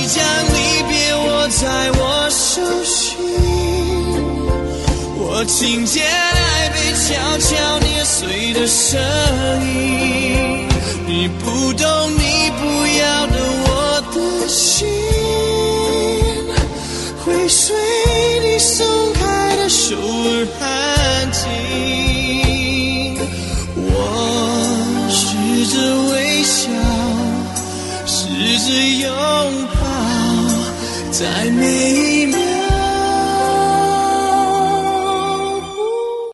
将离别握在我手心，我听见爱被悄悄捏碎的声音。你不懂，你不要的我的心，会随你松开的手而安静。我试着微笑，试着拥抱，在每一